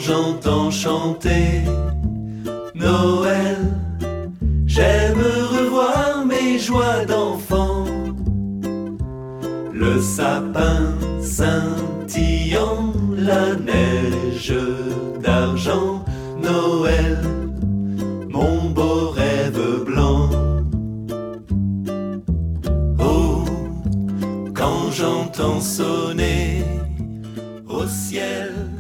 j'entends chanter Noël, j'aime revoir mes joies d'enfant. Le sapin scintillant, la neige d'argent, Noël, mon beau rêve blanc. Oh, quand j'entends sonner au ciel